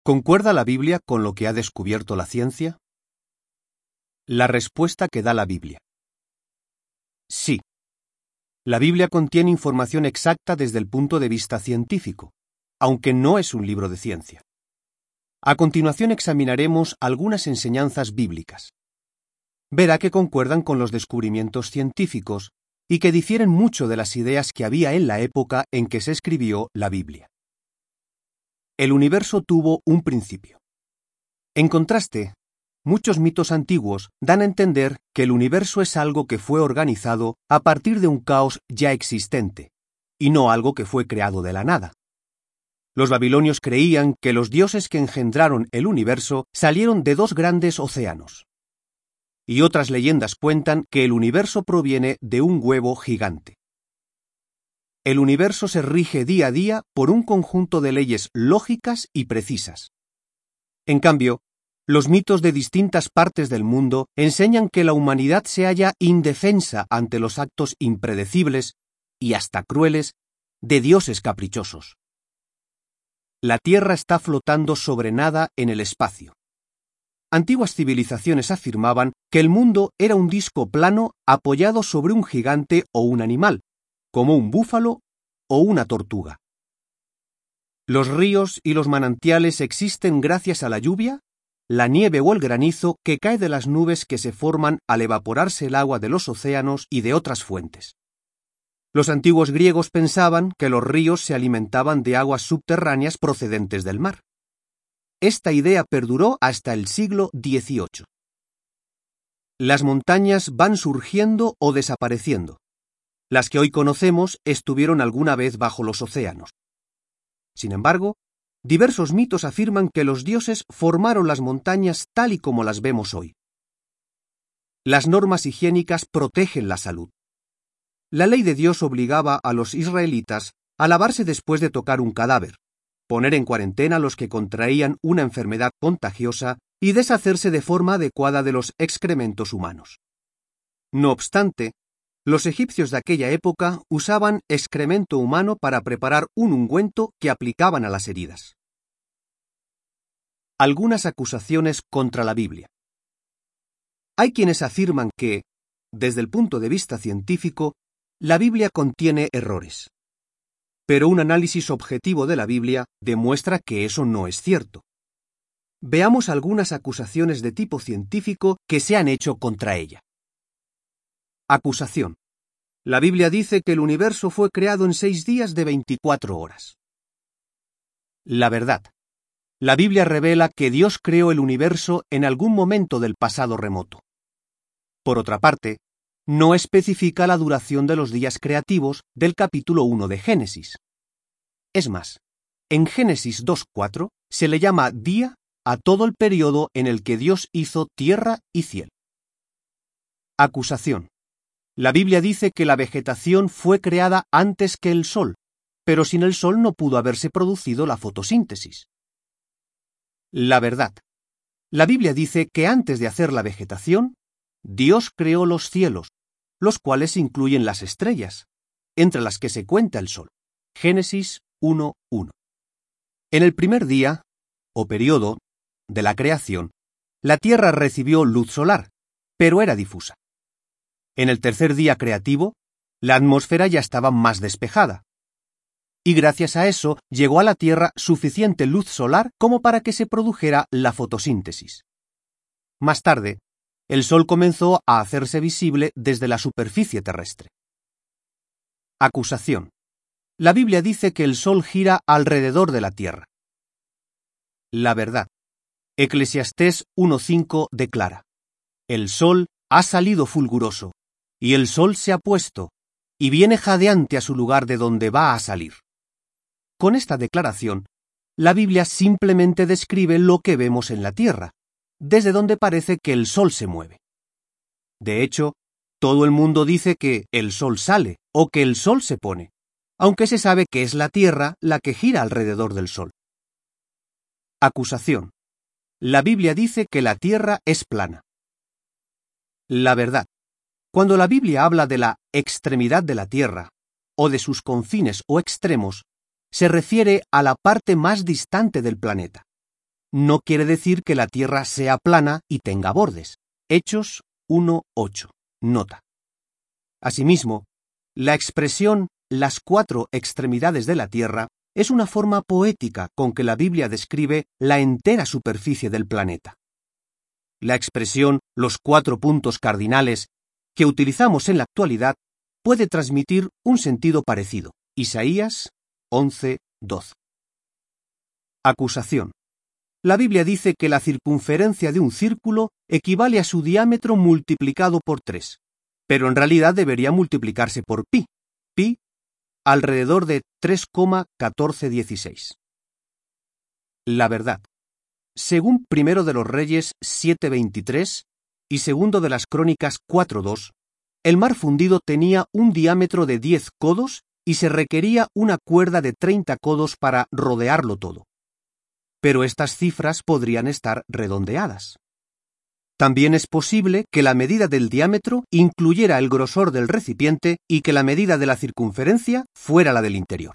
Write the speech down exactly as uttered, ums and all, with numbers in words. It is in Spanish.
¿Concuerda la Biblia con lo que ha descubierto la ciencia? La respuesta que da la Biblia. Sí. La Biblia contiene información exacta desde el punto de vista científico, aunque no es un libro de ciencia. A continuación examinaremos algunas enseñanzas bíblicas. Verá que concuerdan con los descubrimientos científicos y que difieren mucho de las ideas que había en la época en que se escribió la Biblia. El universo tuvo un principio. En contraste, muchos mitos antiguos dan a entender que el universo es algo que fue organizado a partir de un caos ya existente, y no algo que fue creado de la nada. Los babilonios creían que los dioses que engendraron el universo salieron de dos grandes océanos. Y otras leyendas cuentan que el universo proviene de un huevo gigante. El universo se rige día a día por un conjunto de leyes lógicas y precisas. En cambio, los mitos de distintas partes del mundo enseñan que la humanidad se halla indefensa ante los actos impredecibles y hasta crueles de dioses caprichosos. La Tierra está flotando sobre nada en el espacio. Antiguas civilizaciones afirmaban que el mundo era un disco plano apoyado sobre un gigante o un animal, como un búfalo o una tortuga. Los ríos y los manantiales existen gracias a la lluvia, la nieve o el granizo que cae de las nubes que se forman al evaporarse el agua de los océanos y de otras fuentes. Los antiguos griegos pensaban que los ríos se alimentaban de aguas subterráneas procedentes del mar. Esta idea perduró hasta el siglo dieciocho. Las montañas van surgiendo o desapareciendo. Las que hoy conocemos estuvieron alguna vez bajo los océanos. Sin embargo, diversos mitos afirman que los dioses formaron las montañas tal y como las vemos hoy. Las normas higiénicas protegen la salud. La ley de Dios obligaba a los israelitas a lavarse después de tocar un cadáver, poner en cuarentena a los que contraían una enfermedad contagiosa y deshacerse de forma adecuada de los excrementos humanos. No obstante, los egipcios de aquella época usaban excremento humano para preparar un ungüento que aplicaban a las heridas. Algunas acusaciones contra la Biblia. Hay quienes afirman que, desde el punto de vista científico, la Biblia contiene errores. Pero un análisis objetivo de la Biblia demuestra que eso no es cierto. Veamos algunas acusaciones de tipo científico que se han hecho contra ella. Acusación. La Biblia dice que el universo fue creado en seis días de veinticuatro horas. La verdad. La Biblia revela que Dios creó el universo en algún momento del pasado remoto. Por otra parte, no especifica la duración de los días creativos del capítulo uno de Génesis. Es más, en Génesis dos cuatro se le llama día a todo el periodo en el que Dios hizo tierra y cielo. Acusación. La Biblia dice que la vegetación fue creada antes que el sol, pero sin el sol no pudo haberse producido la fotosíntesis. La verdad. La Biblia dice que antes de hacer la vegetación, Dios creó los cielos, los cuales incluyen las estrellas, entre las que se cuenta el sol. Génesis uno uno. En el primer día, o periodo, de la creación, la Tierra recibió luz solar, pero era difusa. En el tercer día creativo, la atmósfera ya estaba más despejada. Y gracias a eso llegó a la Tierra suficiente luz solar como para que se produjera la fotosíntesis. Más tarde, el Sol comenzó a hacerse visible desde la superficie terrestre. Acusación. La Biblia dice que el Sol gira alrededor de la Tierra. La verdad. Eclesiastés uno cinco declara: el Sol ha salido fulguroso, y el Sol se ha puesto, y viene jadeante a su lugar de donde va a salir. Con esta declaración, la Biblia simplemente describe lo que vemos en la Tierra, desde donde parece que el Sol se mueve. De hecho, todo el mundo dice que el Sol sale o que el Sol se pone, aunque se sabe que es la Tierra la que gira alrededor del Sol. Acusación. La Biblia dice que la Tierra es plana. La verdad. Cuando la Biblia habla de la extremidad de la Tierra, o de sus confines o extremos, se refiere a la parte más distante del planeta. no quiere decir que la Tierra sea plana y tenga bordes. Hechos uno ocho. Nota. Asimismo, la expresión las cuatro extremidades de la Tierra es una forma poética con que la Biblia describe la entera superficie del planeta. La expresión los cuatro puntos cardinales que utilizamos en la actualidad puede transmitir un sentido parecido. Isaías once doce. Acusación. La Biblia dice que la circunferencia de un círculo equivale a su diámetro multiplicado por tres, pero en realidad debería multiplicarse por pi. Pi alrededor de tres coma catorce dieciséis. La verdad. Según Primero de los Reyes siete veintitrés y Segundo de las Crónicas cuatro dos, el mar fundido tenía un diámetro de diez codos y se requería una cuerda de treinta codos para rodearlo todo. Pero estas cifras podrían estar redondeadas. También es posible que la medida del diámetro incluyera el grosor del recipiente y que la medida de la circunferencia fuera la del interior.